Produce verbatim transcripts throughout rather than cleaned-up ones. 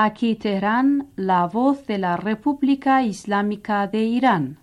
Aquí Teherán, la voz de la República Islámica de Irán.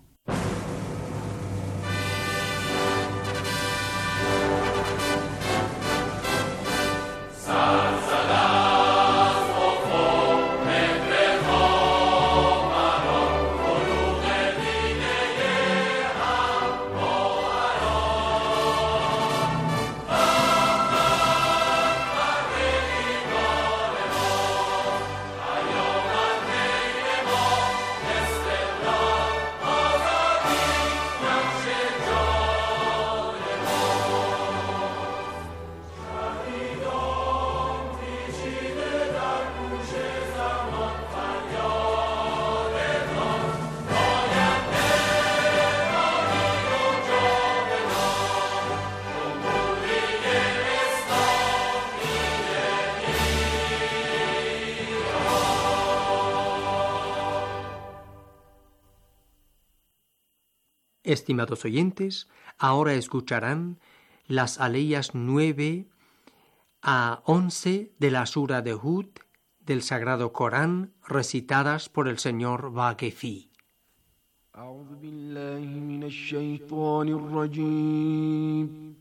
Estimados oyentes, ahora escucharán las aleyas nueve a once de la Sura de Hud del Sagrado Corán, recitadas por el señor Vaquefi. أعوذ بالله من الشيطان الرجيم.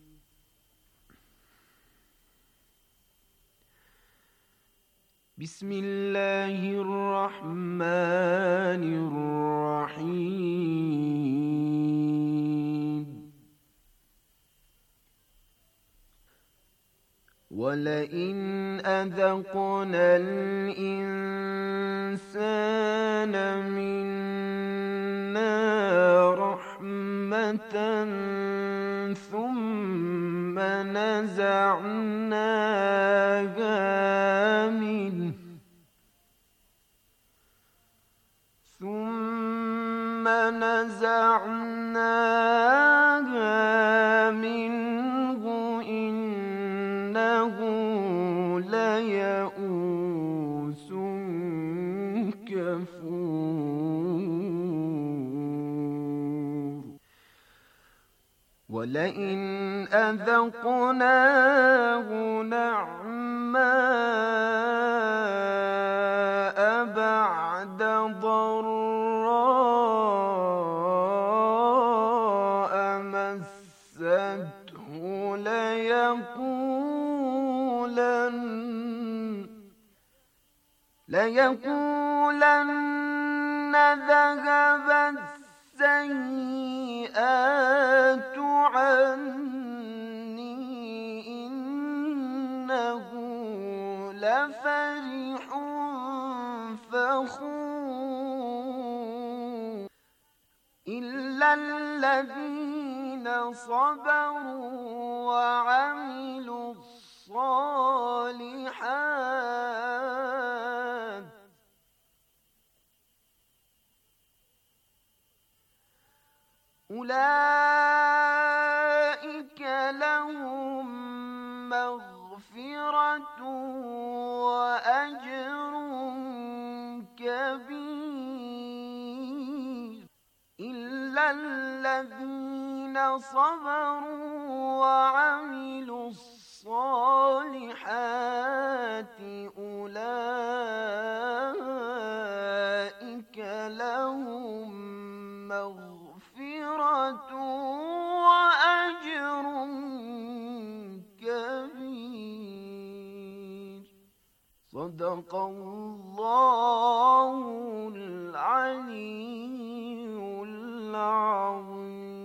بسم الله الرحمن الرحيم. ولئن أذقنا الإنسان منا رحمة ثم نزعناها منه ثم نزعناها منه إنه ليئوس كفور. ولئن أذقناه نعماء بعد ضراء مسته ليقولن ليقولن ذهب السيئات عني إنه لفرح فخور. إلا الذين صبروا وعملوا الصالحات أولئك لهم مغفرة وأجر كبير. إلا الذين صبروا وعملوا الصالحات أولئك لهم مغفرة وأجر كبير. صدق الله العلي العظيم.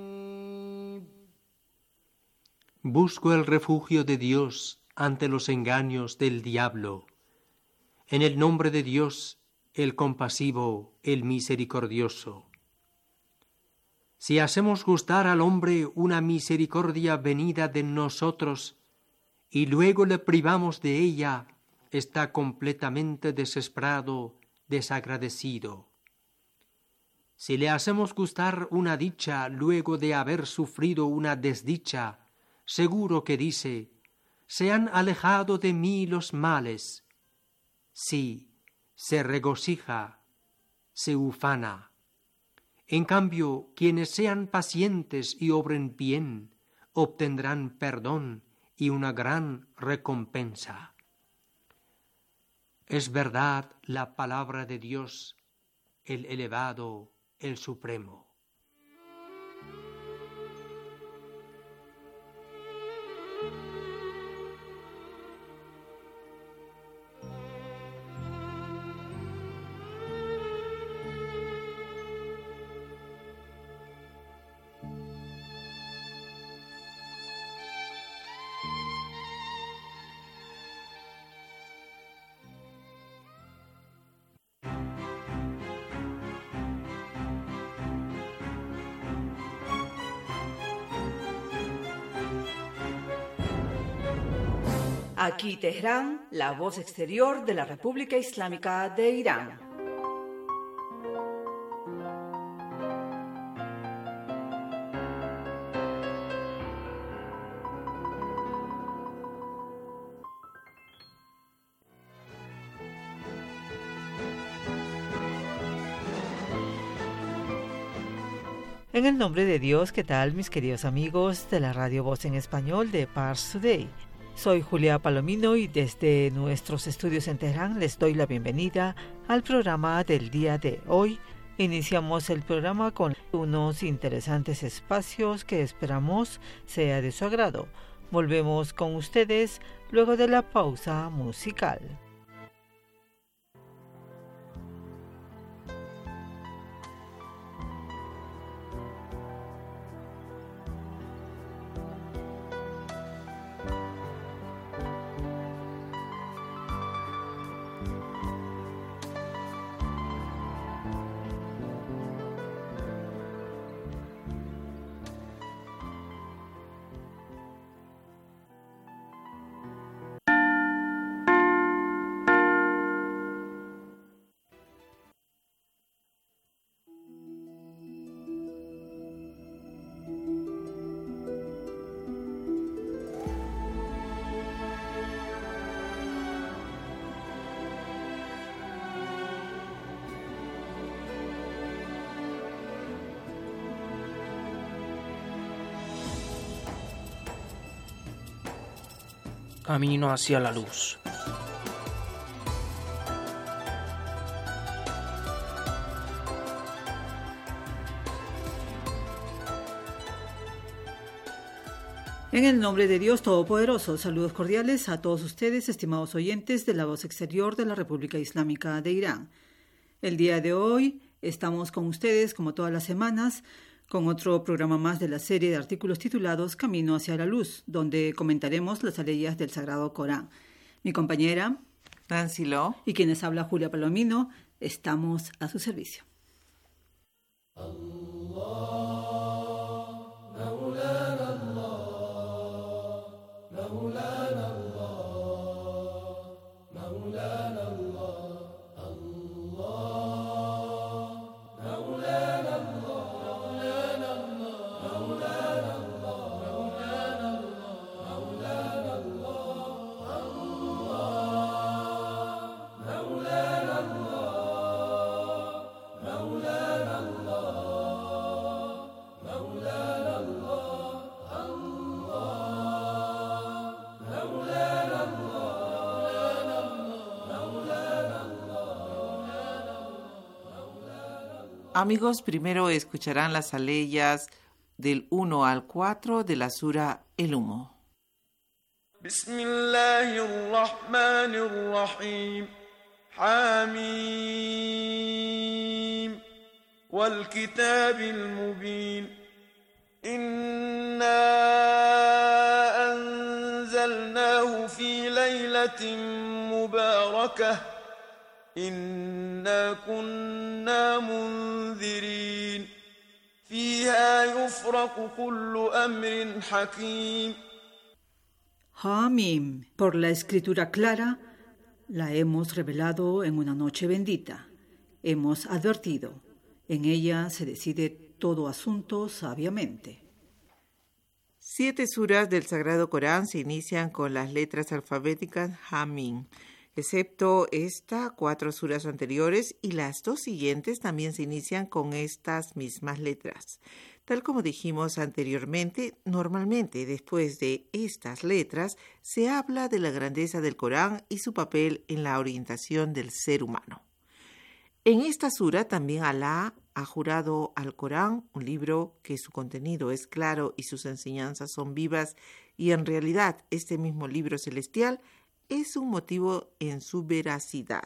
Busco el refugio de Dios ante los engaños del diablo. En el nombre de Dios, el compasivo, el misericordioso. Si hacemos gustar al hombre una misericordia venida de nosotros y luego le privamos de ella, está completamente desesperado, desagradecido. Si le hacemos gustar una dicha luego de haber sufrido una desdicha, seguro que dice: se han alejado de mí los males. Sí, se regocija, se ufana. En cambio, quienes sean pacientes y obren bien, obtendrán perdón y una gran recompensa. Es verdad la palabra de Dios, el elevado, el supremo. Aquí Teherán, la voz exterior de la República Islámica de Irán. En el nombre de Dios, ¿qué tal mis queridos amigos de la Radio Voz en Español de Pars Today? Soy Julia Palomino y desde nuestros estudios en Teherán les doy la bienvenida al programa del día de hoy. Iniciamos el programa con unos interesantes espacios que esperamos sea de su agrado. Volvemos con ustedes luego de la pausa musical. Camino hacia la luz. En el nombre de Dios Todopoderoso, saludos cordiales a todos ustedes, estimados oyentes de la voz exterior de la República Islámica de Irán. El día de hoy estamos con ustedes, como todas las semanas, con otro programa más de la serie de artículos titulados Camino hacia la Luz, donde comentaremos las aleyas del Sagrado Corán. Mi compañera Nancy Lo y quienes habla Julia Palomino, estamos a su servicio. Amigos, primero escucharán las aleyas del uno al cuatro de la sura El Humo. Bismillahirrahmanirrahim. Hamim. Wal kitabil mubin. Inna anzalnahu fi laylatin mubarakah. إنا كنا منذرين فيها يفرق كل أمر حكيم. Hamim, por la escritura clara, la hemos revelado en una noche bendita. Hemos advertido, en ella se decide todo asunto sabiamente. Siete suras del Sagrado Corán se inician con las letras alfabéticas Hamim, excepto esta, cuatro suras anteriores y las dos siguientes también se inician con estas mismas letras. Tal como dijimos anteriormente, normalmente después de estas letras se habla de la grandeza del Corán y su papel en la orientación del ser humano. En esta sura también Alá ha jurado al Corán, un libro que su contenido es claro y sus enseñanzas son vivas, y en realidad este mismo libro celestial es un motivo en su veracidad.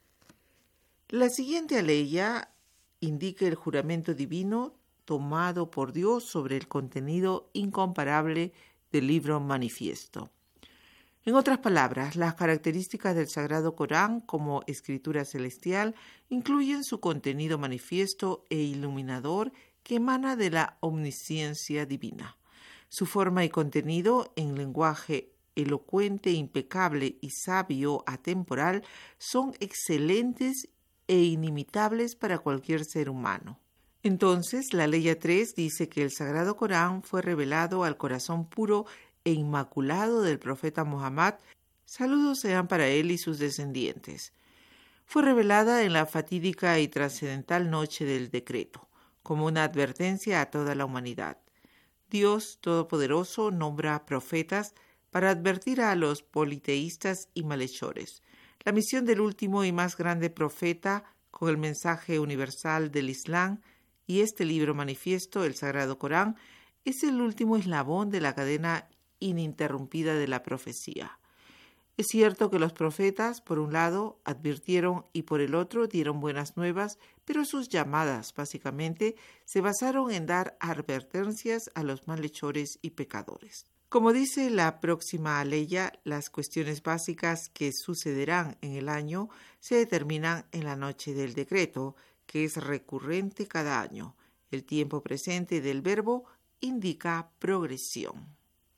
La siguiente aleya indica el juramento divino tomado por Dios sobre el contenido incomparable del libro manifiesto. En otras palabras, las características del Sagrado Corán como escritura celestial incluyen su contenido manifiesto e iluminador que emana de la omnisciencia divina. Su forma y contenido en lenguaje elocuente, impecable y sabio atemporal son excelentes e inimitables para cualquier ser humano. Entonces, la Aleya tres dice que el Sagrado Corán fue revelado al corazón puro e inmaculado del profeta Muhammad, saludos sean para él y sus descendientes. Fue revelada en la fatídica y trascendental noche del decreto, como una advertencia a toda la humanidad. Dios Todopoderoso nombra profetas para advertir a los politeístas y malhechores. La misión del último y más grande profeta, con el mensaje universal del Islam y este libro manifiesto, el Sagrado Corán, es el último eslabón de la cadena ininterrumpida de la profecía. Es cierto que los profetas, por un lado, advirtieron y por el otro dieron buenas nuevas, pero sus llamadas, básicamente, se basaron en dar advertencias a los malhechores y pecadores. Como dice la próxima aleya, las cuestiones básicas que sucederán en el año se determinan en la noche del decreto, que es recurrente cada año. El tiempo presente del verbo indica progresión.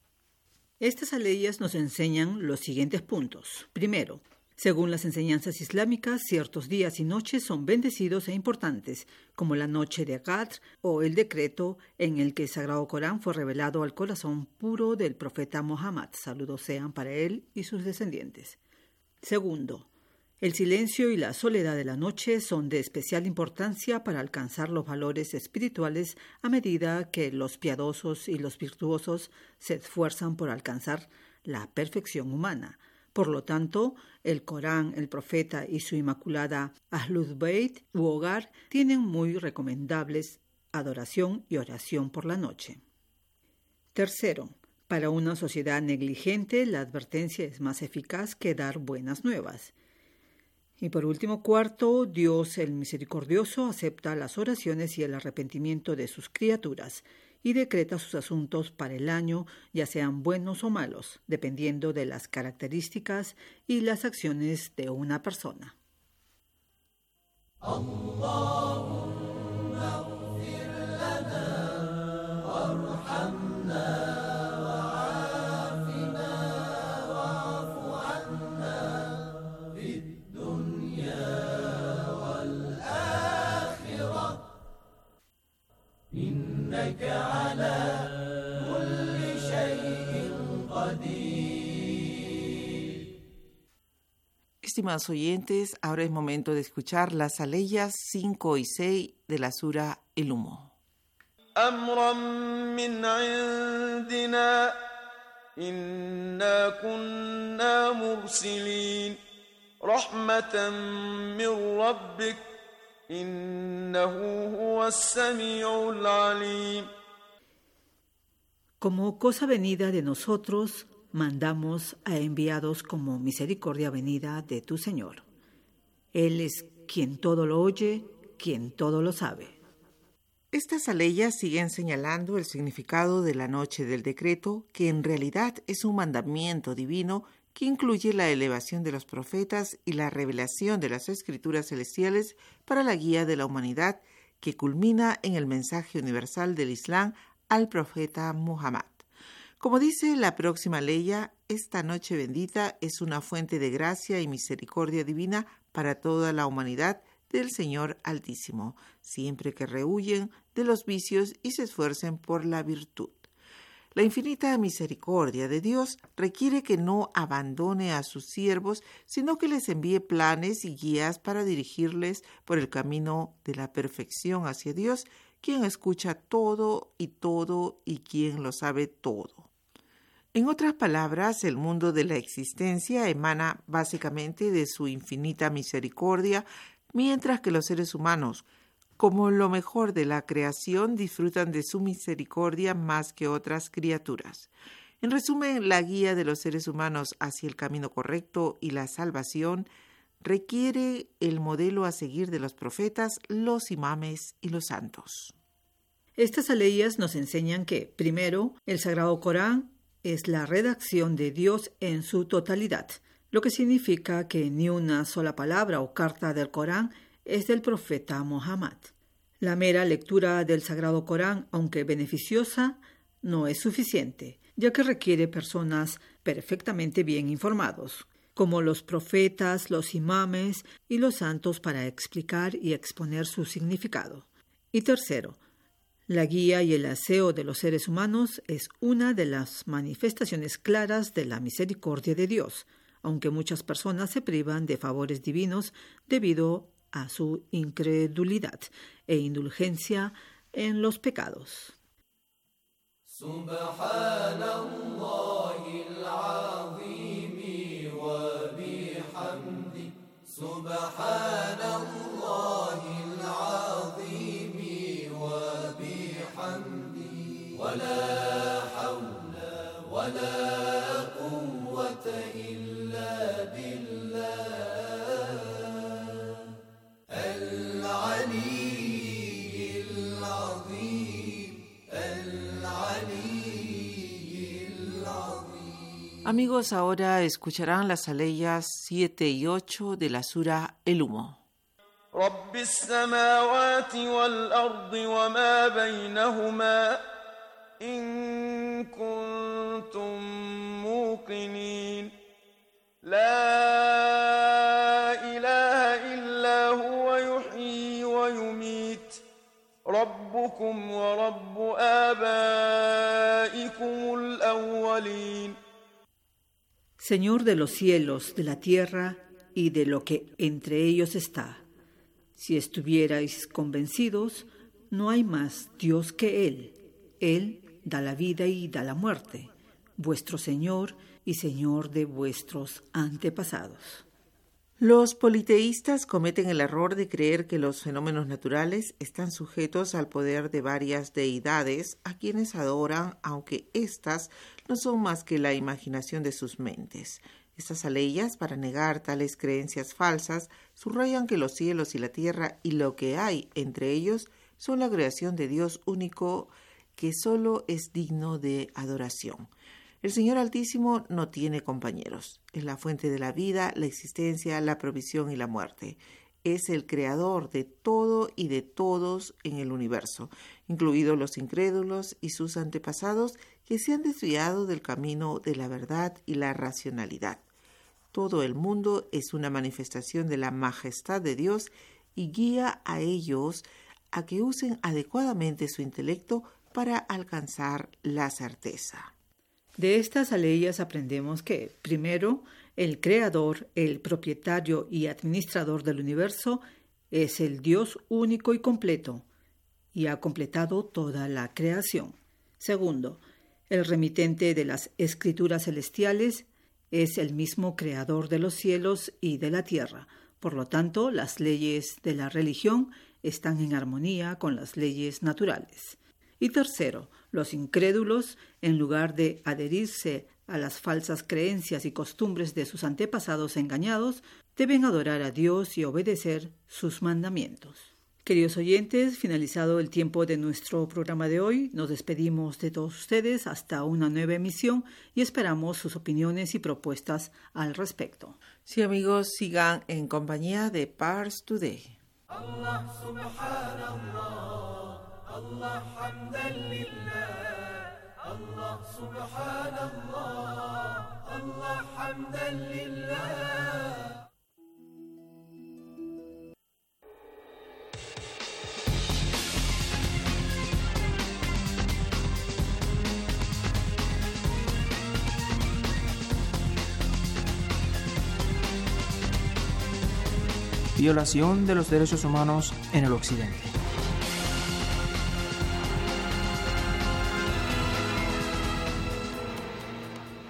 Estas aleyas nos enseñan los siguientes puntos. Primero, según las enseñanzas islámicas, ciertos días y noches son bendecidos e importantes, como la noche de Qadr o el decreto en el que el Sagrado Corán fue revelado al corazón puro del profeta Muhammad. Saludos sean para él y sus descendientes. Segundo, el silencio y la soledad de la noche son de especial importancia para alcanzar los valores espirituales a medida que los piadosos y los virtuosos se esfuerzan por alcanzar la perfección humana. Por lo tanto, el Corán, el profeta y su inmaculada Ahlul Bayt u hogar tienen muy recomendables adoración y oración por la noche. Tercero, para una sociedad negligente, la advertencia es más eficaz que dar buenas nuevas. Y por último, cuarto, Dios el Misericordioso acepta las oraciones y el arrepentimiento de sus criaturas y decreta sus asuntos para el año, ya sean buenos o malos, dependiendo de las características y las acciones de una persona. Estimados oyentes, ahora es momento de escuchar las aleyas cinco y seis de la sura El Humo. Amran min indina, inna kunna mursilin, rahmatan min rabbik, innahu huwa as-sami'ul alim. Como cosa venida de nosotros, mandamos a enviados como misericordia venida de tu Señor. Él es quien todo lo oye, quien todo lo sabe. Estas aleyas siguen señalando el significado de la noche del decreto, que en realidad es un mandamiento divino que incluye la elevación de los profetas y la revelación de las escrituras celestiales para la guía de la humanidad, que culmina en el mensaje universal del Islam al profeta Muhammad. Como dice la próxima aleya, esta noche bendita es una fuente de gracia y misericordia divina para toda la humanidad del Señor Altísimo, siempre que rehuyen de los vicios y se esfuercen por la virtud. La infinita misericordia de Dios requiere que no abandone a sus siervos, sino que les envíe planes y guías para dirigirles por el camino de la perfección hacia Dios, quien escucha todo y todo y quien lo sabe todo. En otras palabras, el mundo de la existencia emana básicamente de su infinita misericordia, mientras que los seres humanos, como lo mejor de la creación, disfrutan de su misericordia más que otras criaturas. En resumen, la guía de los seres humanos hacia el camino correcto y la salvación requiere el modelo a seguir de los profetas, los imames y los santos. Estas aleyas nos enseñan que, primero, el Sagrado Corán es la redacción de Dios en su totalidad, lo que significa que ni una sola palabra o carta del Corán es del profeta Muhammad. La mera lectura del Sagrado Corán, aunque beneficiosa, no es suficiente, ya que requiere personas perfectamente bien informados, como los profetas, los imames y los santos, para explicar y exponer su significado. Y tercero, la guía y el aseo de los seres humanos es una de las manifestaciones claras de la misericordia de Dios, aunque muchas personas se privan de favores divinos debido a su incredulidad e indulgencia en los pecados. Amigos, ahora escucharán las aleyas siete y ocho de la sura El Humo. رب السماوات والأرض وما بينهما إن كنتم موقنين لا إله إلا هو يحيي ويميت ربكم ورب آبائكم الأولين. Señor de los cielos, de la tierra y de lo que entre ellos está. Si estuvierais convencidos, no hay más Dios que Él. Él da la vida y da la muerte, vuestro Señor y Señor de vuestros antepasados. Los politeístas cometen el error de creer que los fenómenos naturales están sujetos al poder de varias deidades a quienes adoran, aunque éstas no son más que la imaginación de sus mentes. Estas aleyas, para negar tales creencias falsas, subrayan que los cielos y la tierra y lo que hay entre ellos son la creación de Dios único, que solo es digno de adoración. El Señor Altísimo no tiene compañeros. Es la fuente de la vida, la existencia, la provisión y la muerte. Es el creador de todo y de todos en el universo, incluidos los incrédulos y sus antepasados que se han desviado del camino de la verdad y la racionalidad. Todo el mundo es una manifestación de la majestad de Dios y guía a ellos a que usen adecuadamente su intelecto para alcanzar la certeza. De estas aleyas aprendemos que, primero, el creador, el propietario y administrador del universo es el Dios único y completo, y ha completado toda la creación. Segundo, el remitente de las escrituras celestiales es el mismo creador de los cielos y de la tierra. Por lo tanto, las leyes de la religión están en armonía con las leyes naturales. Y tercero, los incrédulos, en lugar de adherirse a las falsas creencias y costumbres de sus antepasados engañados, deben adorar a Dios y obedecer sus mandamientos. Queridos oyentes, finalizado el tiempo de nuestro programa de hoy, nos despedimos de todos ustedes hasta una nueva emisión y esperamos sus opiniones y propuestas al respecto. Sí, amigos, sigan en compañía de Pars Today. Allah subhanallah, Allah hamdan lillah, Allah subhanallah, Allah hamdan lillah. Violación de los derechos humanos en el Occidente.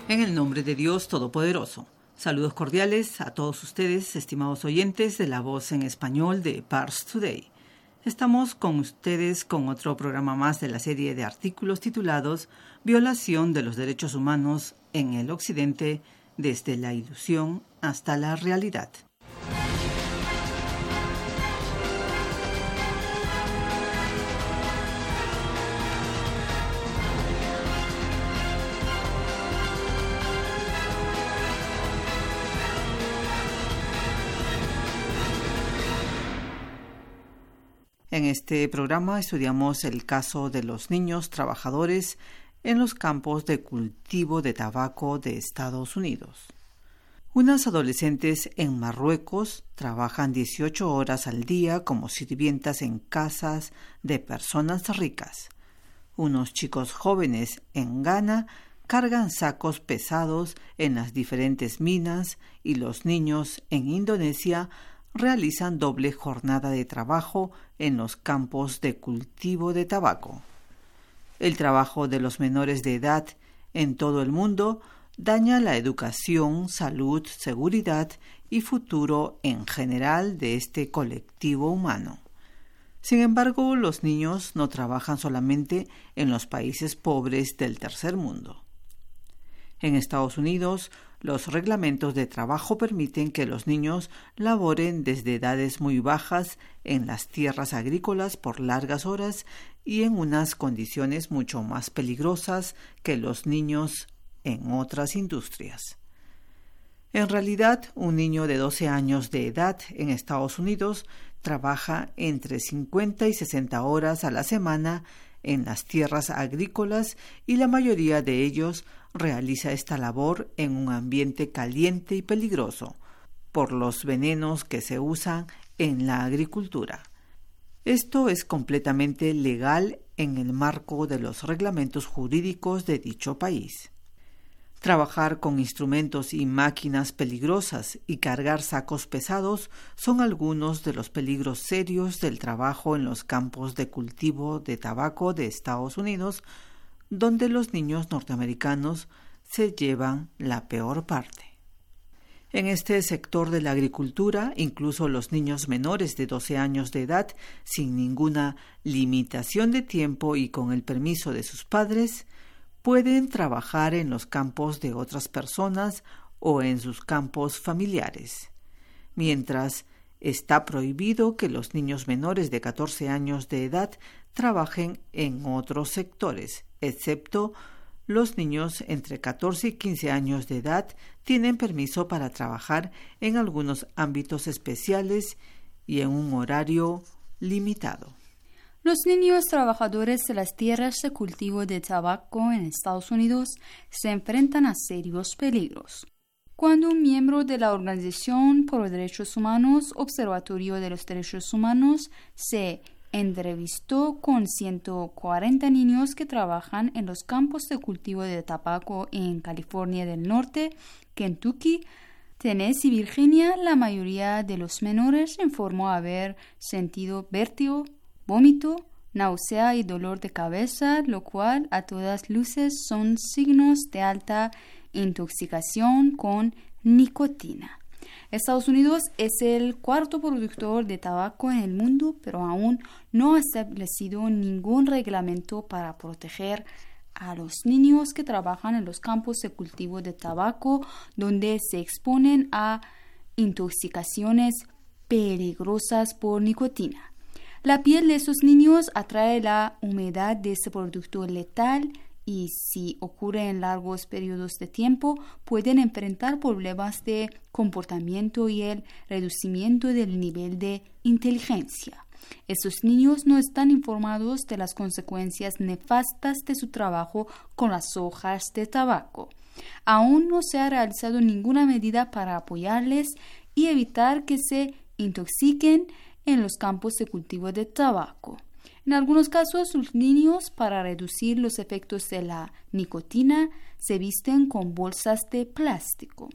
En el nombre de Dios Todopoderoso. Saludos cordiales a todos ustedes, estimados oyentes de La Voz en Español de Pars Today. Estamos con ustedes con otro programa más de la serie de artículos titulados Violación de los Derechos Humanos en el Occidente, desde la ilusión hasta la realidad. En este programa estudiamos el caso de los niños trabajadores en los campos de cultivo de tabaco de Estados Unidos. Unas adolescentes en Marruecos trabajan dieciocho horas al día como sirvientas en casas de personas ricas. Unos chicos jóvenes en Ghana cargan sacos pesados en las diferentes minas y los niños en Indonesia realizan doble jornada de trabajo en los campos de cultivo de tabaco. El trabajo de los menores de edad en todo el mundo daña la educación, salud, seguridad y futuro en general de este colectivo humano. Sin embargo, los niños no trabajan solamente en los países pobres del tercer mundo. En Estados Unidos, los reglamentos de trabajo permiten que los niños laboren desde edades muy bajas en las tierras agrícolas por largas horas y en unas condiciones mucho más peligrosas que los niños en otras industrias. En realidad, un niño de doce años de edad en Estados Unidos trabaja entre cincuenta y sesenta horas a la semana en las tierras agrícolas y la mayoría de ellos realiza esta labor en un ambiente caliente y peligroso por los venenos que se usan en la agricultura. Esto es completamente legal en el marco de los reglamentos jurídicos de dicho país. Trabajar con instrumentos y máquinas peligrosas y cargar sacos pesados son algunos de los peligros serios del trabajo en los campos de cultivo de tabaco de Estados Unidos, donde los niños norteamericanos se llevan la peor parte. En este sector de la agricultura, incluso los niños menores de doce años de edad, sin ninguna limitación de tiempo y con el permiso de sus padres, pueden trabajar en los campos de otras personas o en sus campos familiares, mientras está prohibido que los niños menores de catorce años de edad trabajen en otros sectores, excepto los niños entre catorce y quince años de edad tienen permiso para trabajar en algunos ámbitos especiales y en un horario limitado. Los niños trabajadores de las tierras de cultivo de tabaco en Estados Unidos se enfrentan a serios peligros. Cuando un miembro de la Organización por los Derechos Humanos, Observatorio de los Derechos Humanos, se entrevistó con ciento cuarenta niños que trabajan en los campos de cultivo de tabaco en California del Norte, Kentucky, Tennessee y Virginia, la mayoría de los menores informó haber sentido vértigo, vómito, náusea y dolor de cabeza, lo cual a todas luces son signos de alta intoxicación con nicotina. Estados Unidos es el cuarto productor de tabaco en el mundo, pero aún no ha establecido ningún reglamento para proteger a los niños que trabajan en los campos de cultivo de tabaco, donde se exponen a intoxicaciones peligrosas por nicotina. La piel de esos niños atrae la humedad de este producto letal y, si ocurre en largos periodos de tiempo, pueden enfrentar problemas de comportamiento y el reducimiento del nivel de inteligencia. Estos niños no están informados de las consecuencias nefastas de su trabajo con las hojas de tabaco. Aún no se ha realizado ninguna medida para apoyarles y evitar que se intoxiquen en los campos de cultivo de tabaco. En algunos casos, los niños, para reducir los efectos de la nicotina, se visten con bolsas de plástico.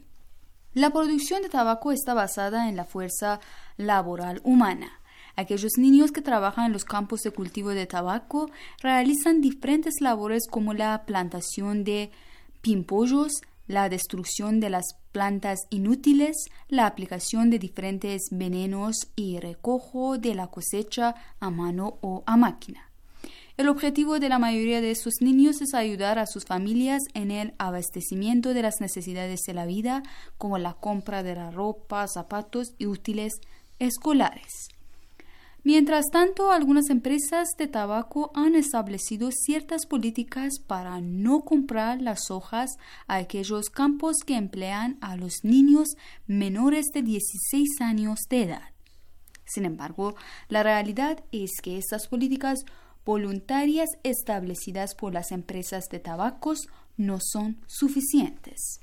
La producción de tabaco está basada en la fuerza laboral humana. Aquellos niños que trabajan en los campos de cultivo de tabaco realizan diferentes labores como la plantación de pimpollos, la destrucción de las plantas inútiles, la aplicación de diferentes venenos y recojo de la cosecha a mano o a máquina. El objetivo de la mayoría de estos niños es ayudar a sus familias en el abastecimiento de las necesidades de la vida, como la compra de la ropa, zapatos y útiles escolares. Mientras tanto, algunas empresas de tabaco han establecido ciertas políticas para no comprar las hojas a aquellos campos que emplean a los niños menores de dieciséis años de edad. Sin embargo, la realidad es que estas políticas voluntarias establecidas por las empresas de tabacos no son suficientes.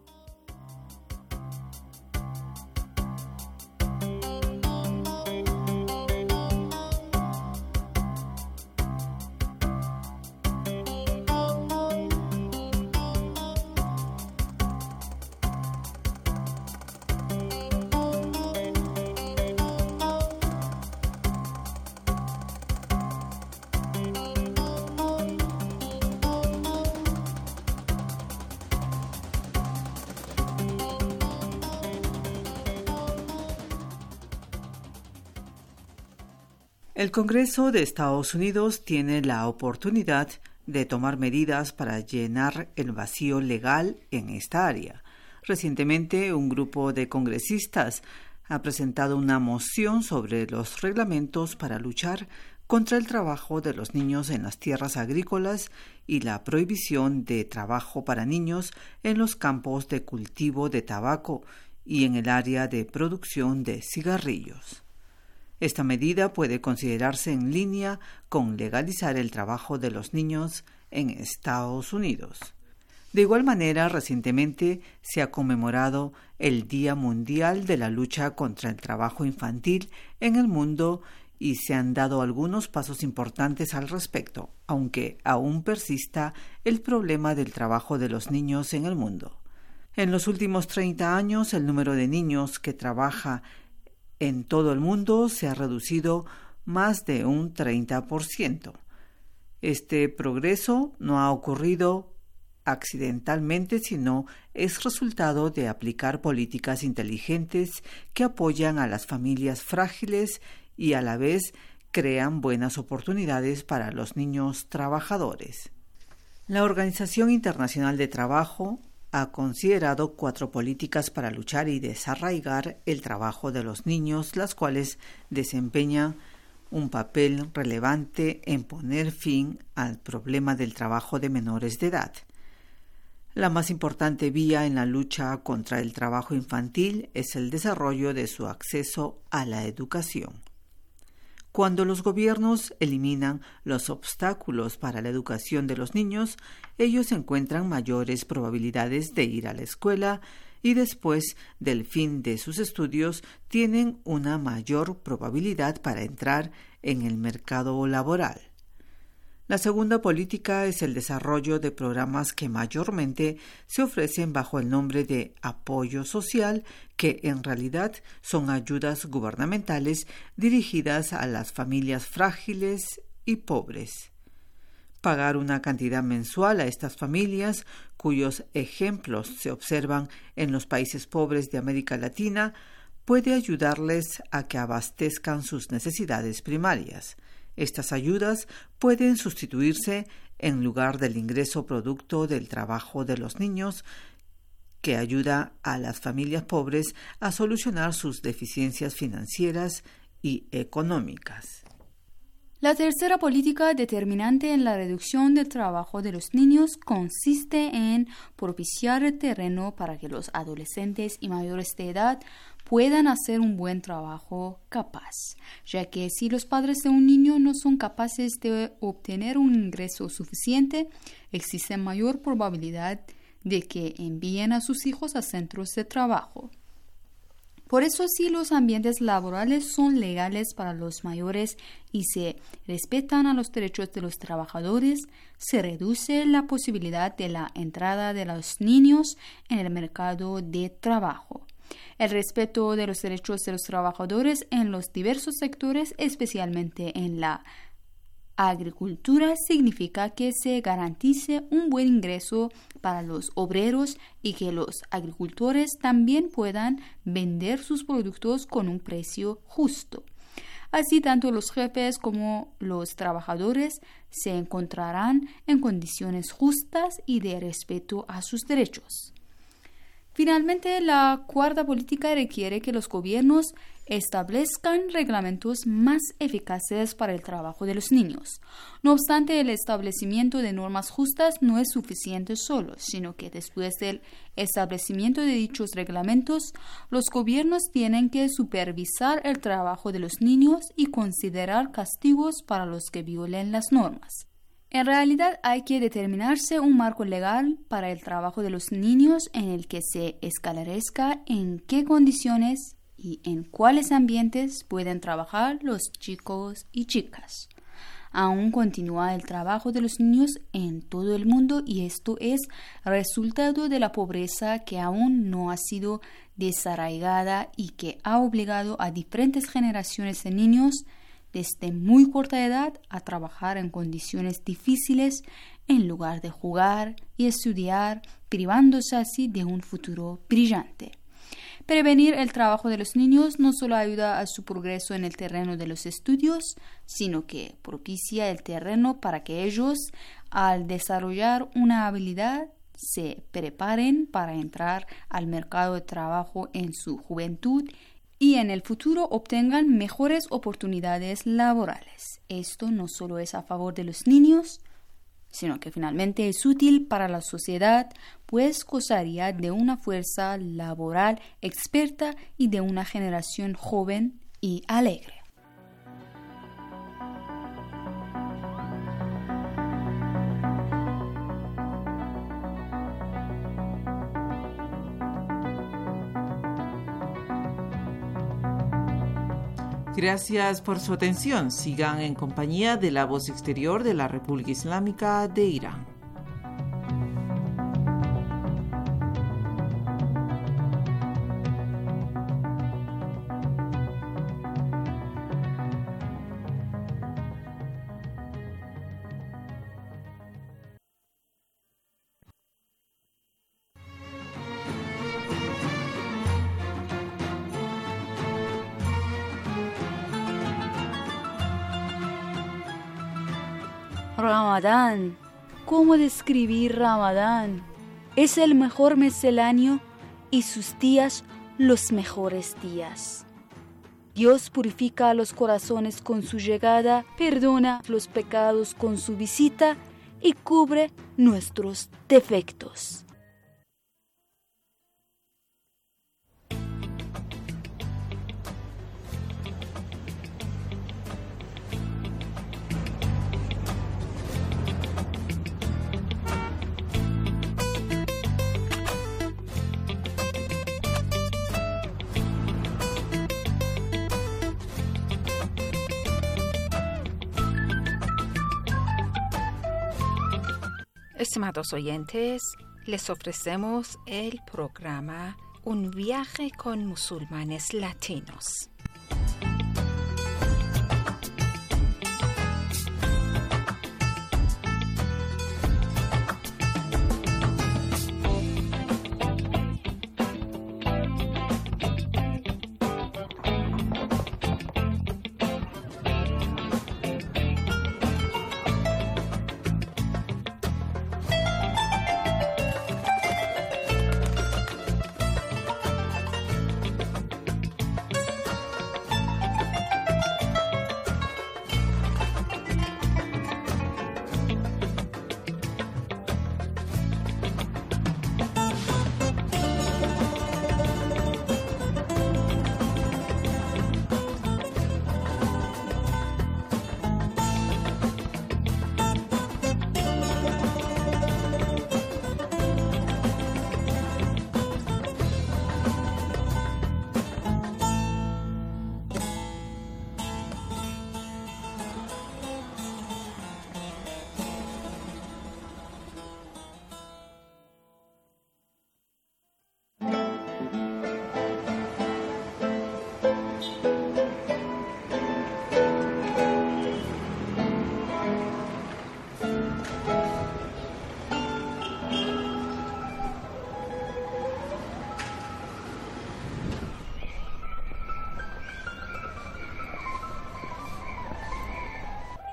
El Congreso de Estados Unidos tiene la oportunidad de tomar medidas para llenar el vacío legal en esta área. Recientemente, un grupo de congresistas ha presentado una moción sobre los reglamentos para luchar contra el trabajo de los niños en las tierras agrícolas y la prohibición de trabajo para niños en los campos de cultivo de tabaco y en el área de producción de cigarrillos. Esta medida puede considerarse en línea con legalizar el trabajo de los niños en Estados Unidos. De igual manera, recientemente se ha conmemorado el Día Mundial de la Lucha contra el Trabajo Infantil en el mundo y se han dado algunos pasos importantes al respecto, aunque aún persista el problema del trabajo de los niños en el mundo. En los últimos treinta años, el número de niños que trabaja en todo el mundo se ha reducido más de un treinta por ciento. Este progreso no ha ocurrido accidentalmente, sino es resultado de aplicar políticas inteligentes que apoyan a las familias frágiles y a la vez crean buenas oportunidades para los niños trabajadores. La Organización Internacional de Trabajo ha considerado cuatro políticas para luchar y desarraigar el trabajo de los niños, las cuales desempeñan un papel relevante en poner fin al problema del trabajo de menores de edad. La más importante vía en la lucha contra el trabajo infantil es el desarrollo de su acceso a la educación. Cuando los gobiernos eliminan los obstáculos para la educación de los niños, ellos encuentran mayores probabilidades de ir a la escuela y después del fin de sus estudios tienen una mayor probabilidad para entrar en el mercado laboral. La segunda política es el desarrollo de programas que mayormente se ofrecen bajo el nombre de apoyo social, que en realidad son ayudas gubernamentales dirigidas a las familias frágiles y pobres. Pagar una cantidad mensual a estas familias, cuyos ejemplos se observan en los países pobres de América Latina, puede ayudarles a que abastezcan sus necesidades primarias. Estas ayudas pueden sustituirse en lugar del ingreso producto del trabajo de los niños, que ayuda a las familias pobres a solucionar sus deficiencias financieras y económicas. La tercera política determinante en la reducción del trabajo de los niños consiste en propiciar el terreno para que los adolescentes y mayores de edad puedan hacer un buen trabajo capaz, ya que si los padres de un niño no son capaces de obtener un ingreso suficiente, existe mayor probabilidad de que envíen a sus hijos a centros de trabajo. Por eso, si los ambientes laborales son legales para los mayores y se respetan a los derechos de los trabajadores, se reduce la posibilidad de la entrada de los niños en el mercado de trabajo. El respeto de los derechos de los trabajadores en los diversos sectores, especialmente en la Agricultura significa que se garantice un buen ingreso para los obreros y que los agricultores también puedan vender sus productos con un precio justo. Así, tanto los jefes como los trabajadores se encontrarán en condiciones justas y de respeto a sus derechos. Finalmente, la cuarta política requiere que los gobiernos establezcan reglamentos más eficaces para el trabajo de los niños. No obstante, el establecimiento de normas justas no es suficiente solo, sino que después del establecimiento de dichos reglamentos, los gobiernos tienen que supervisar el trabajo de los niños y considerar castigos para los que violen las normas. En realidad hay que determinarse un marco legal para el trabajo de los niños en el que se esclarezca en qué condiciones y en cuáles ambientes pueden trabajar los chicos y chicas. Aún continúa el trabajo de los niños en todo el mundo y esto es resultado de la pobreza que aún no ha sido desarraigada y que ha obligado a diferentes generaciones de niños desde muy corta edad a trabajar en condiciones difíciles en lugar de jugar y estudiar, privándose así de un futuro brillante. Prevenir el trabajo de los niños no solo ayuda a su progreso en el terreno de los estudios, sino que propicia el terreno para que ellos, al desarrollar una habilidad, se preparen para entrar al mercado de trabajo en su juventud y en el futuro obtengan mejores oportunidades laborales. Esto no solo es a favor de los niños, sino que finalmente es útil para la sociedad, pues gozaría de una fuerza laboral experta y de una generación joven y alegre. Gracias por su atención. Sigan en compañía de la Voz Exterior de la República Islámica de Irán. Ramadán. ¿Cómo describir Ramadán? Es el mejor mes del año y sus días los mejores días. Dios purifica a los corazones con su llegada, perdona los pecados con su visita y cubre nuestros defectos. Estimados oyentes, les ofrecemos el programa Un viaje con musulmanes latinos.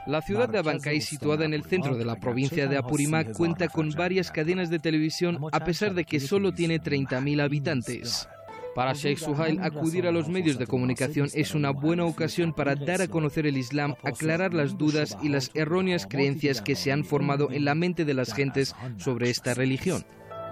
La ciudad de Abancay, situada en el centro de la provincia de Apurímac, cuenta con varias cadenas de televisión a pesar de que solo tiene treinta mil habitantes. Para Sheikh Suhail, acudir a los medios de comunicación es una buena ocasión para dar a conocer el Islam, aclarar las dudas y las erróneas creencias que se han formado en la mente de las gentes sobre esta religión.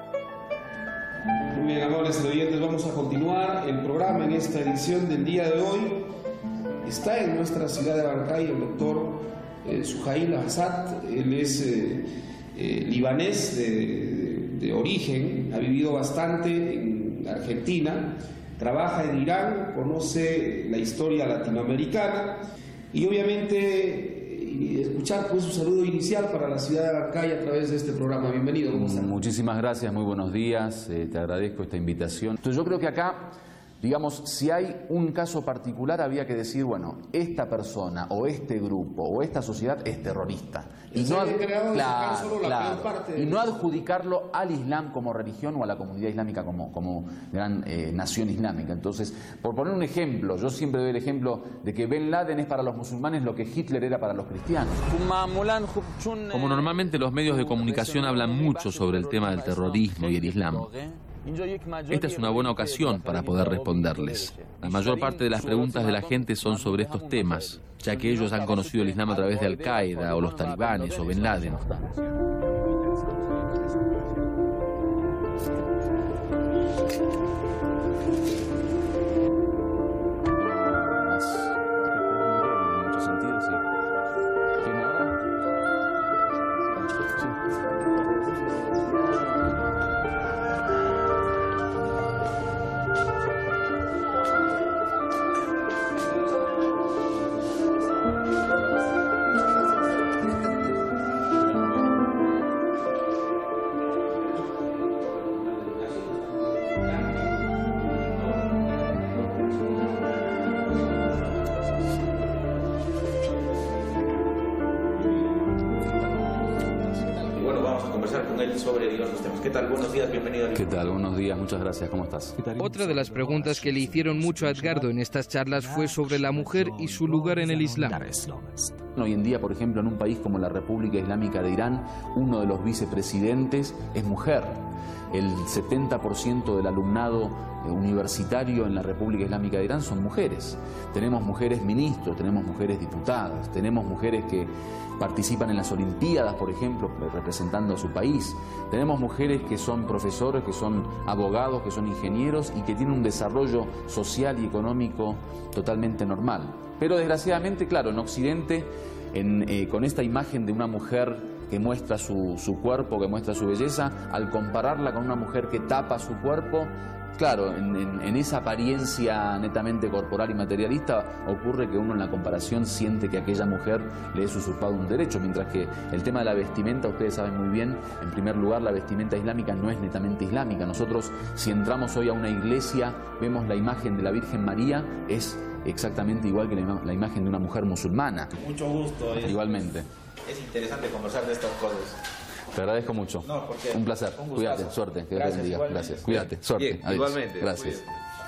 Muy bien, amables oyentes, vamos a continuar el programa en esta edición del día de hoy. Está en nuestra ciudad de Abancay el doctor eh, Suhail Assad. Él es eh, eh, libanés de, de, de origen, ha vivido bastante en Argentina, trabaja en Irán, conoce la historia latinoamericana y obviamente escuchar pues su saludo inicial para la ciudad de Abancay a través de este programa. Bienvenido, ¿cómo está? Muchísimas gracias, muy buenos días, eh, te agradezco esta invitación. Entonces yo creo que acá, digamos, si hay un caso particular había que decir, bueno, esta persona o este grupo o esta sociedad es terrorista. Y no, ad... claro, solo la claro. parte de... y no adjudicarlo al Islam como religión o a la comunidad islámica como, como gran eh, nación islámica. Entonces, por poner un ejemplo, yo siempre doy el ejemplo de que Ben Laden es para los musulmanes lo que Hitler era para los cristianos. Como normalmente los medios de comunicación hablan mucho sobre el tema del terrorismo y el Islam, esta es una buena ocasión para poder responderles. La mayor parte de las preguntas de la gente son sobre estos temas, ya que ellos han conocido el Islam a través de Al-Qaeda o los talibanes o Ben Laden. ¿Qué tal? Buenos días, bienvenido. ¿Qué tal? Buenos días, muchas gracias. ¿Cómo estás? Otra de las preguntas que le hicieron mucho a Edgardo en estas charlas fue sobre la mujer y su lugar en el Islam. Hoy en día, por ejemplo, en un país como la República Islámica de Irán, uno de los vicepresidentes es mujer. El setenta por ciento del alumnado universitario en la República Islámica de Irán son mujeres. Tenemos mujeres ministros, tenemos mujeres diputadas, tenemos mujeres que participan en las Olimpiadas, por ejemplo, representando a su país. Tenemos mujeres que son profesores, que son abogados, que son ingenieros y que tienen un desarrollo social y económico totalmente normal. Pero desgraciadamente, claro, en Occidente, en, eh, con esta imagen de una mujer que muestra su, su cuerpo, que muestra su belleza, al compararla con una mujer que tapa su cuerpo, claro, en, en, en esa apariencia netamente corporal y materialista ocurre que uno en la comparación siente que a aquella mujer le es usurpado un derecho, mientras que el tema de la vestimenta, ustedes saben muy bien, en primer lugar la vestimenta islámica no es netamente islámica. Nosotros, si entramos hoy a una iglesia, vemos la imagen de la Virgen María, es exactamente igual que la, la imagen de una mujer musulmana. Mucho gusto. Es, Igualmente. Es interesante conversar de estas cosas. Te agradezco mucho. No, porque un placer. Un Cuídate, suerte. Que Dios te bendiga. Gracias. Cuídate, suerte. Bien, adiós. Igualmente. Gracias.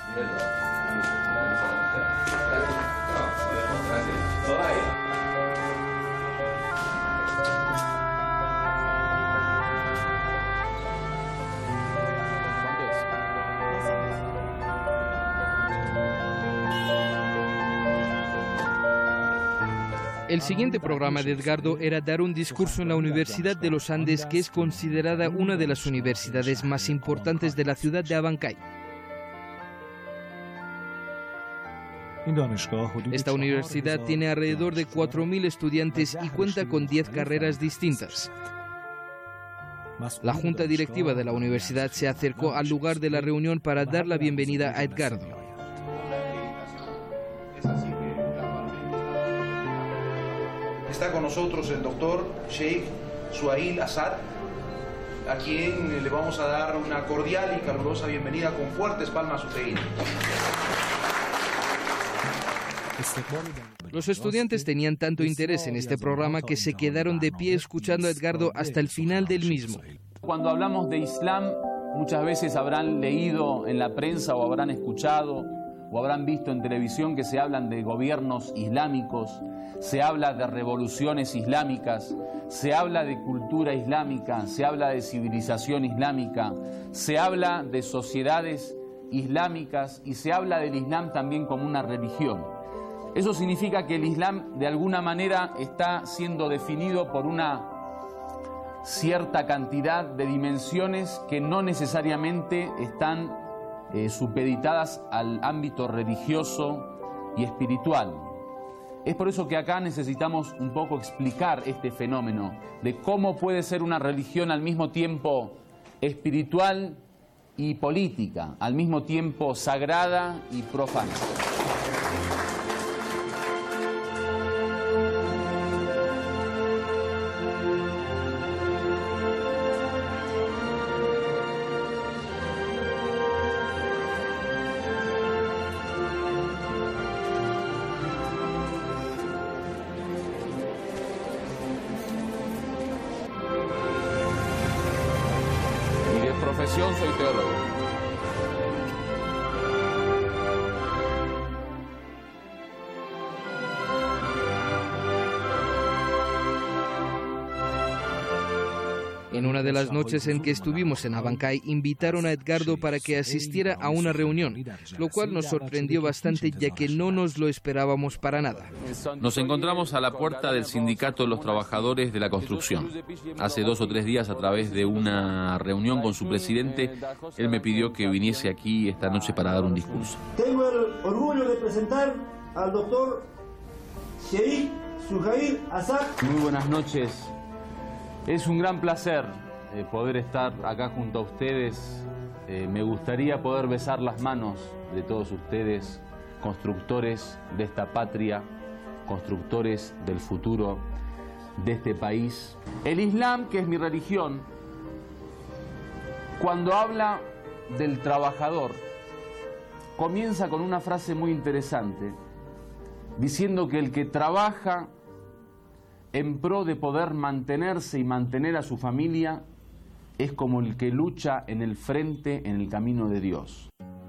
El siguiente programa de Edgardo era dar un discurso en la Universidad de los Andes, que es considerada una de las universidades más importantes de la ciudad de Abancay. Esta universidad tiene alrededor de cuatro mil estudiantes y cuenta con diez carreras distintas. La junta directiva de la universidad se acercó al lugar de la reunión para dar la bienvenida a Edgardo. Está con nosotros el doctor Sheikh Suhail Assad, a quien le vamos a dar una cordial y calurosa bienvenida con fuertes palmas Suhail. Los estudiantes tenían tanto interés en este programa que se quedaron de pie escuchando a Edgardo hasta el final del mismo. Cuando hablamos de Islam, muchas veces habrán leído en la prensa o habrán escuchado o habrán visto en televisión que se hablan de gobiernos islámicos, se habla de revoluciones islámicas, se habla de cultura islámica, se habla de civilización islámica, se habla de sociedades islámicas y se habla del Islam también como una religión. Eso significa que el Islam de alguna manera está siendo definido por una cierta cantidad de dimensiones que no necesariamente están eh, supeditadas al ámbito religioso y espiritual. Es por eso que acá necesitamos un poco explicar este fenómeno de cómo puede ser una religión al mismo tiempo espiritual y política, al mismo tiempo sagrada y profana. Profesión soy teólogo. En una de las noches en que estuvimos en Abancay, invitaron a Edgardo para que asistiera a una reunión, lo cual nos sorprendió bastante ya que no nos lo esperábamos para nada. Nos encontramos a la puerta del Sindicato de los Trabajadores de la Construcción. Hace dos o tres días, a través de una reunión con su presidente, él me pidió que viniese aquí esta noche para dar un discurso. Tengo el orgullo de presentar al doctor Sheikh Suhail Azad. Muy buenas noches. Es un gran placer eh, poder estar acá junto a ustedes. Eh, me gustaría poder besar las manos de todos ustedes, constructores de esta patria, constructores del futuro de este país. El Islam, que es mi religión, cuando habla del trabajador, comienza con una frase muy interesante, diciendo que el que trabaja en pro de poder mantenerse y mantener a su familia es como el que lucha en el frente en el camino de Dios.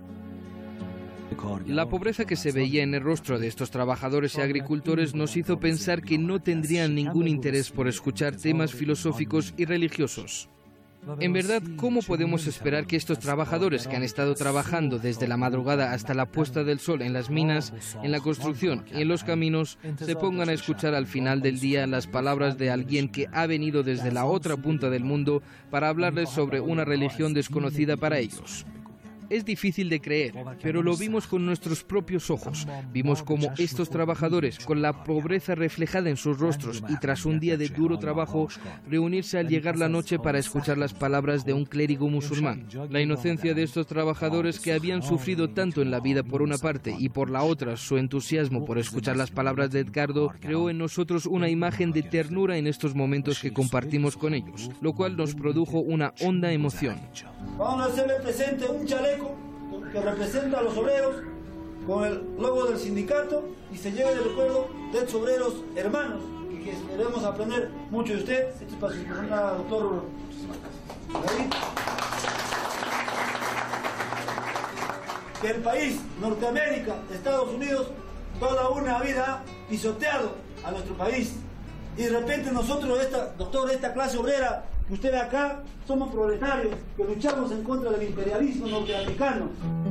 La pobreza que se veía en el rostro de estos trabajadores y agricultores nos hizo pensar que no tendrían ningún interés por escuchar temas filosóficos y religiosos. En verdad, ¿cómo podemos esperar que estos trabajadores que han estado trabajando desde la madrugada hasta la puesta del sol en las minas, en la construcción y en los caminos, se pongan a escuchar al final del día las palabras de alguien que ha venido desde la otra punta del mundo para hablarles sobre una religión desconocida para ellos? Es difícil de creer, pero lo vimos con nuestros propios ojos. Vimos cómo estos trabajadores, con la pobreza reflejada en sus rostros y tras un día de duro trabajo, reunirse al llegar la noche para escuchar las palabras de un clérigo musulmán. La inocencia de estos trabajadores que habían sufrido tanto en la vida por una parte y por la otra su entusiasmo por escuchar las palabras de Edgardo creó en nosotros una imagen de ternura en estos momentos que compartimos con ellos, lo cual nos produjo una honda emoción. Vamos a hacerle presente un chaleco que representa a los obreros con el logo del sindicato y se lleve de recuerdo de estos obreros hermanos y que debemos aprender mucho de usted. Este es para su persona, doctor David. Que el país, Norteamérica, Estados Unidos, toda una vida ha pisoteado a nuestro país. Y de repente nosotros, esta, doctor, esta clase obrera que usted ve acá, somos proletarios que luchamos en contra del imperialismo norteamericano.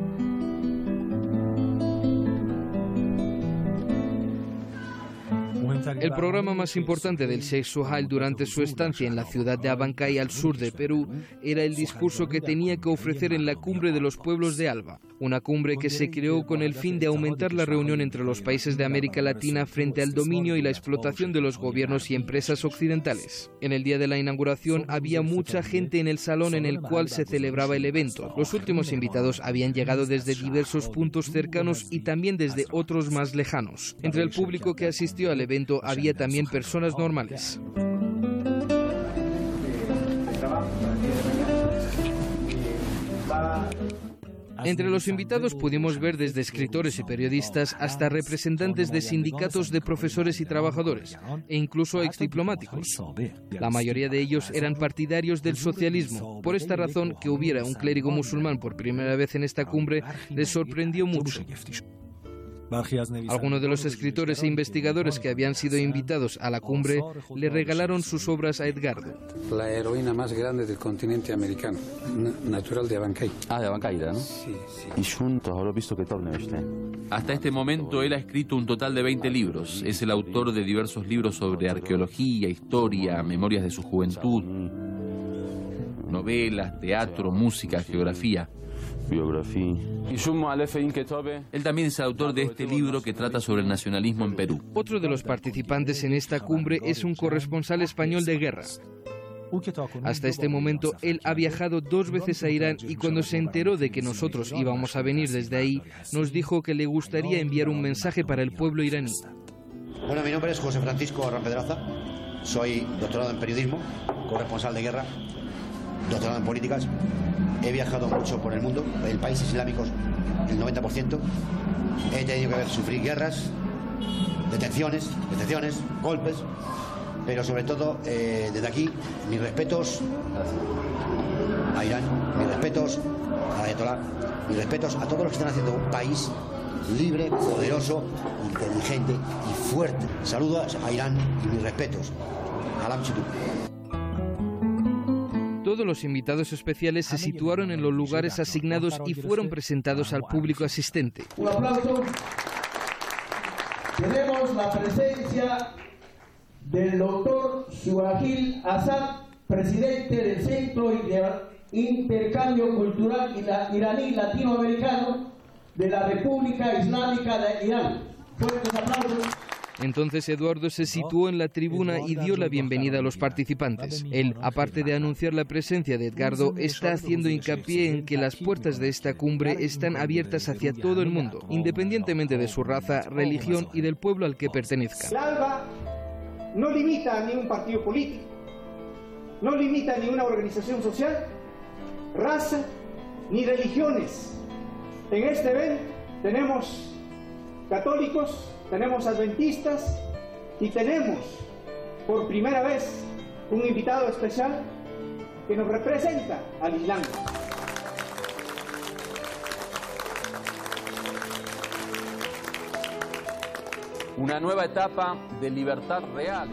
El programa más importante del Sheikh Suhail durante su estancia en la ciudad de Abancay, al sur de Perú, era el discurso que tenía que ofrecer en la Cumbre de los Pueblos de Alba, una cumbre que se creó con el fin de aumentar la reunión entre los países de América Latina frente al dominio y la explotación de los gobiernos y empresas occidentales. En el día de la inauguración había mucha gente en el salón en el cual se celebraba el evento. Los últimos invitados habían llegado desde diversos puntos cercanos y también desde otros más lejanos. Entre el público que asistió al evento había también personas normales. Entre los invitados pudimos ver desde escritores y periodistas hasta representantes de sindicatos de profesores y trabajadores, e incluso exdiplomáticos. La mayoría de ellos eran partidarios del socialismo. Por esta razón, que hubiera un clérigo musulmán por primera vez en esta cumbre les sorprendió mucho. Algunos de los escritores e investigadores que habían sido invitados a la cumbre le regalaron sus obras a Edgardo. La heroína más grande del continente americano, natural de Abancay. Ah, de Abancay, ¿no? Sí, sí. Y juntos habrá visto que torne este. Hasta este momento él ha escrito un total de veinte libros. Es el autor de diversos libros sobre arqueología, historia, memorias de su juventud, novelas, teatro, música, geografía. Biografía. Él también es el autor de este libro que trata sobre el nacionalismo en Perú. Otro de los participantes en esta cumbre es un corresponsal español de guerra. Hasta este momento, él ha viajado dos veces a Irán y cuando se enteró de que nosotros íbamos a venir desde ahí, nos dijo que le gustaría enviar un mensaje para el pueblo iraní. Bueno, mi nombre es José Francisco Arran-Pedraza, soy doctorado en periodismo, corresponsal de guerra, doctorado en políticas. He viajado mucho por el mundo, en países islámicos, el noventa por ciento. He tenido que ver sufrir guerras, detenciones, detenciones, golpes, pero sobre todo, eh, desde aquí, mis respetos a Irán, mis respetos a Ayatollah, mis respetos a todos los que están haciendo un país libre, poderoso, inteligente y fuerte. Saludos a Irán y mis respetos. Alam Chitu. Todos los invitados especiales se situaron en los lugares asignados y fueron presentados al público asistente. Un aplauso. Tenemos la presencia del doctor Suhail Azad, presidente del Centro de Intercambio Cultural Iraní Latinoamericano de la República Islámica de Irán. Fuertes aplausos. Entonces Eduardo se situó en la tribuna y dio la bienvenida a los participantes. Él, aparte de anunciar la presencia de Edgardo, está haciendo hincapié en que las puertas de esta cumbre están abiertas hacia todo el mundo, independientemente de su raza, religión y del pueblo al que pertenezcan. El ALBA no limita a ningún partido político, no limita a ninguna organización social, raza ni religiones. En este evento tenemos católicos, tenemos adventistas y tenemos por primera vez un invitado especial que nos representa al Islam. Una nueva etapa de libertad real.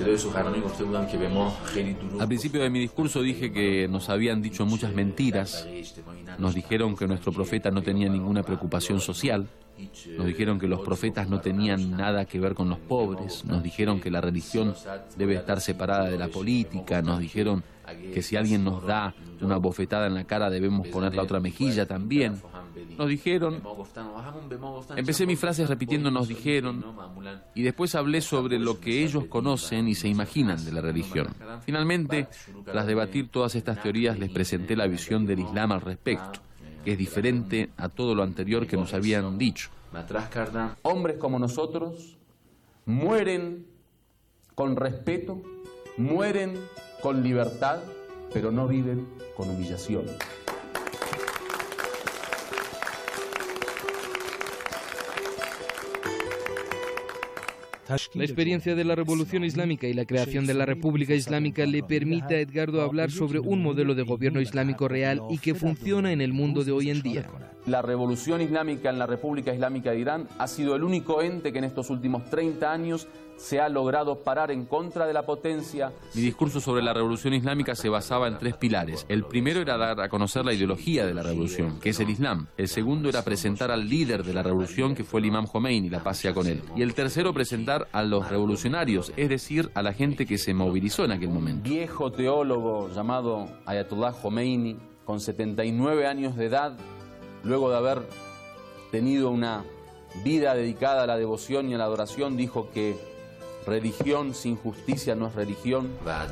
Al principio de mi discurso dije que nos habían dicho muchas mentiras. Nos dijeron que nuestro profeta no tenía ninguna preocupación social. Nos dijeron que los profetas no tenían nada que ver con los pobres. Nos dijeron que la religión debe estar separada de la política. Nos dijeron que si alguien nos da una bofetada en la cara debemos poner la otra mejilla también. Nos dijeron... Empecé mis frases repitiendo nos dijeron y después hablé sobre lo que ellos conocen y se imaginan de la religión. Finalmente, tras debatir todas estas teorías, les presenté la visión del Islam al respecto, que es diferente a todo lo anterior que nos habían dicho. Hombres como nosotros mueren con respeto, mueren con libertad, pero no viven con humillación. La experiencia de la Revolución Islámica y la creación de la República Islámica le permite a Edgardo hablar sobre un modelo de gobierno islámico real y que funciona en el mundo de hoy en día. La Revolución Islámica en la República Islámica de Irán ha sido el único ente que en estos últimos treinta años se ha logrado parar en contra de la potencia. Mi discurso sobre la Revolución Islámica se basaba en tres pilares. El primero era dar a conocer la ideología de la revolución, que es el Islam. El segundo era presentar al líder de la revolución, que fue el Imam Khomeini, la paz sea con él. Y el tercero, presentar a los revolucionarios, es decir, a la gente que se movilizó en aquel momento. Viejo teólogo llamado Ayatollah Khomeini, con setenta y nueve años de edad, luego de haber tenido una vida dedicada a la devoción y a la adoración, dijo que religión sin justicia no es religión.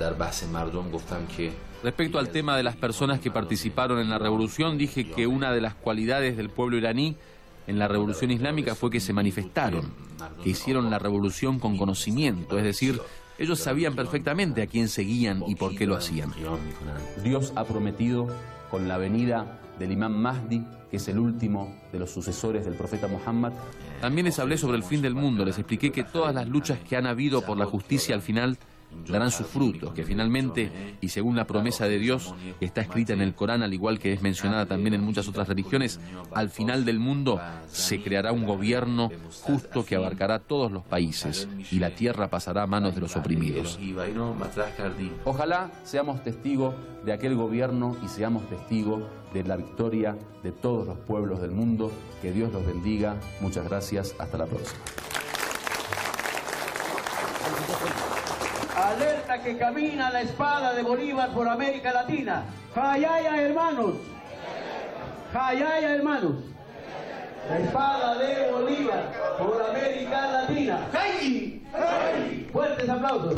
Respecto al tema de las personas que participaron en la revolución, dije que una de las cualidades del pueblo iraní en la revolución islámica fue que se manifestaron, que hicieron la revolución con conocimiento, es decir, ellos sabían perfectamente a quién seguían y por qué lo hacían. Dios ha prometido con la venida del imam Mahdi, que es el último de los sucesores del profeta Muhammad. También les hablé sobre el fin del mundo, les expliqué que todas las luchas que han habido por la justicia al final darán sus frutos, que finalmente, y según la promesa de Dios, que está escrita en el Corán, al igual que es mencionada también en muchas otras religiones, al final del mundo se creará un gobierno justo que abarcará todos los países y la tierra pasará a manos de los oprimidos. Ojalá seamos testigos de aquel gobierno y seamos testigos de la victoria de todos los pueblos del mundo. Que Dios los bendiga. Muchas gracias. Hasta la próxima. Alerta que camina la espada de Bolívar por América Latina. ¡Jayaya, hermanos! ¡Jayaya, hermanos! La espada de Bolívar por América Latina. ¡Jai! ¡Jai! Fuertes aplausos.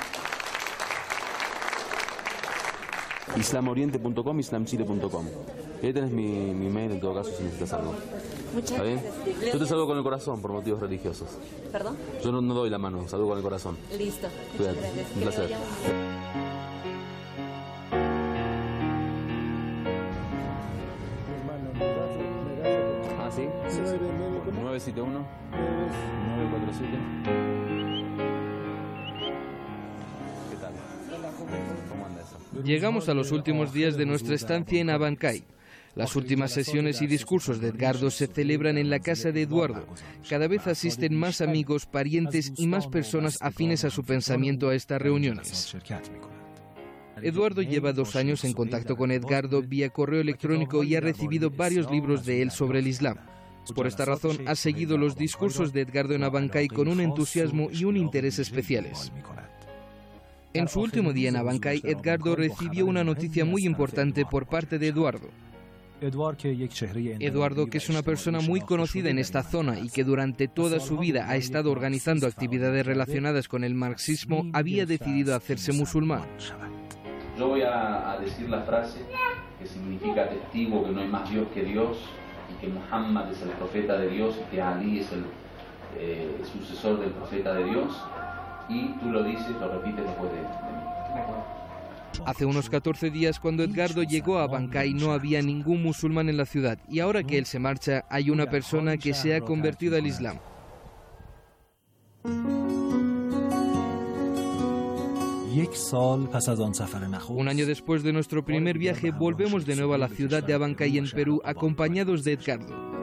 islamoriente punto com, islamchile punto com. Ahí tenés mi, mi mail en todo caso si necesitas algo. Muchas ¿Está bien? gracias. Yo te saludo con el corazón por motivos religiosos. ¿Perdón? Yo no, no doy la mano, saludo con el corazón. Listo. Cuídate, un placer. Ah, ¿sí? Sí, sí. nueve siete uno, nueve cuatro siete. ¿Qué tal? ¿Cómo anda eso? Llegamos a los últimos días de nuestra estancia en Abancay. Las últimas sesiones y discursos de Edgardo se celebran en la casa de Eduardo. Cada vez asisten más amigos, parientes y más personas afines a su pensamiento a estas reuniones. Eduardo lleva dos años en contacto con Edgardo vía correo electrónico y ha recibido varios libros de él sobre el Islam. Por esta razón, ha seguido los discursos de Edgardo en Abancay con un entusiasmo y un interés especiales. En su último día en Abancay, Edgardo recibió una noticia muy importante por parte de Eduardo. Eduardo, que es una persona muy conocida en esta zona y que durante toda su vida ha estado organizando actividades relacionadas con el marxismo, había decidido hacerse musulmán. Yo voy a, a decir la frase que significa testigo que no hay más Dios que Dios y que Muhammad es el profeta de Dios y que Ali es el eh, sucesor del profeta de Dios, y tú lo dices, lo repites después de, de mí. Hace unos catorce días, cuando Edgardo llegó a Abancay, no había ningún musulmán en la ciudad, y ahora que él se marcha, hay una persona que se ha convertido al Islam. Un año después de nuestro primer viaje, volvemos de nuevo a la ciudad de Abancay en Perú, acompañados de Edgardo.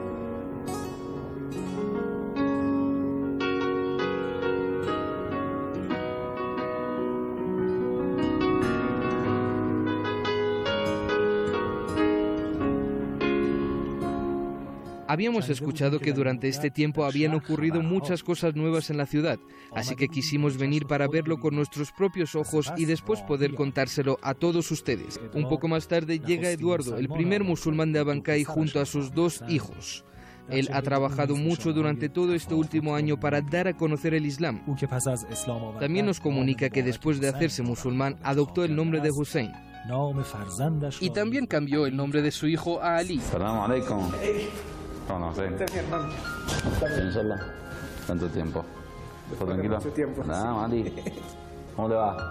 Habíamos escuchado que durante este tiempo habían ocurrido muchas cosas nuevas en la ciudad, así que quisimos venir para verlo con nuestros propios ojos y después poder contárselo a todos ustedes. Un poco más tarde llega Eduardo, el primer musulmán de Abancay, junto a sus dos hijos. Él ha trabajado mucho durante todo este último año para dar a conocer el Islam. También nos comunica que después de hacerse musulmán adoptó el nombre de Hussein. Y también cambió el nombre de su hijo a Ali. Salam alaikum. No, no, sí. Inshallah. ¿Cuánto tiempo? ¿Todo tranquilo? Mucho tiempo. Nada, Mali. ¿Cómo le va?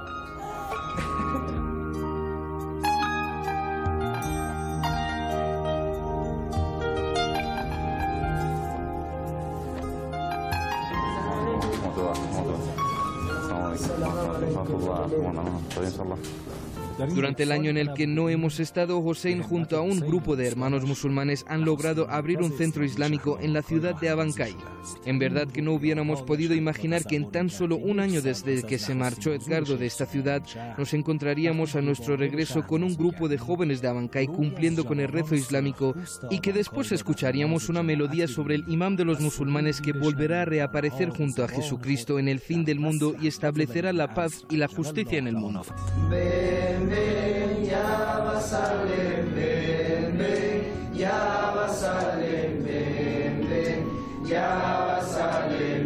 ¿Cómo te va? ¿Cómo te va? ¿Todo bien, inshallah? Durante el año en el que no hemos estado, Hussein junto a un grupo de hermanos musulmanes han logrado abrir un centro islámico en la ciudad de Abancay. En verdad que no hubiéramos podido imaginar que en tan solo un año desde que se marchó Edgardo de esta ciudad, nos encontraríamos a nuestro regreso con un grupo de jóvenes de Abancay cumpliendo con el rezo islámico y que después escucharíamos una melodía sobre el imam de los musulmanes que volverá a reaparecer junto a Jesucristo en el fin del mundo y establecerá la paz y la justicia en el mundo. Ven, ven, ya vas a ver, ven, ven, ya vas a ver, ven, ven, ya vas a ver,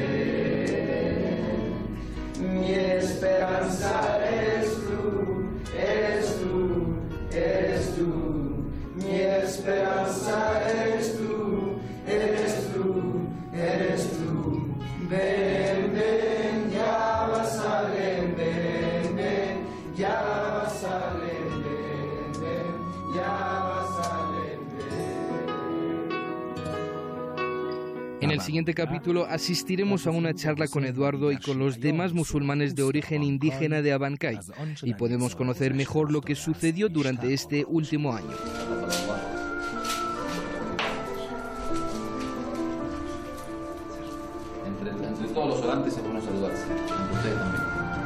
ven. Mi esperanza eres tú, eres tú, eres tú. Mi esperanza eres tú, eres tú, eres tú. Ven, ven, ya vas a ver, ven, ven, ya vas a ver, ven, ven, ya vas a ver. En el siguiente capítulo asistiremos a una charla con Eduardo y con los demás musulmanes de origen indígena de Abancay y podemos conocer mejor lo que sucedió durante este último año. Entre, entre todos los orantes es bueno saludarse, entre ustedes también.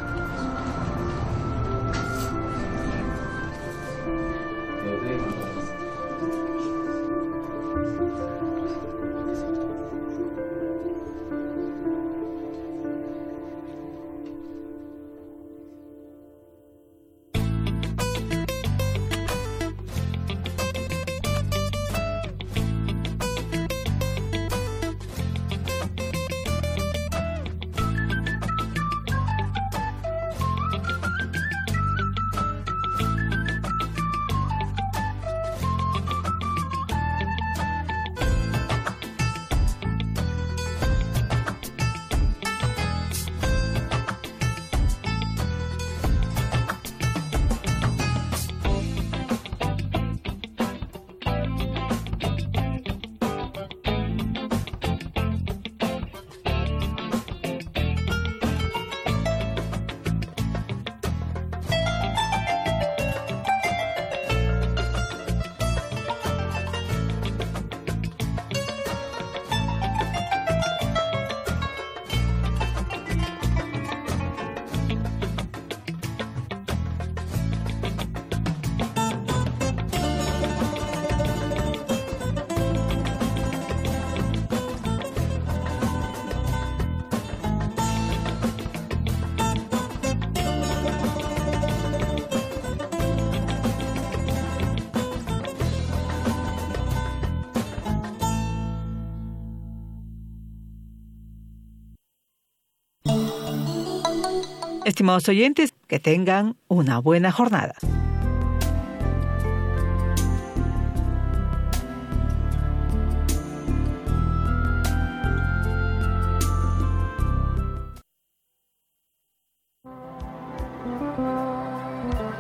Estimados oyentes, que tengan una buena jornada.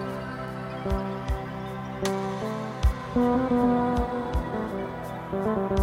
Thank you.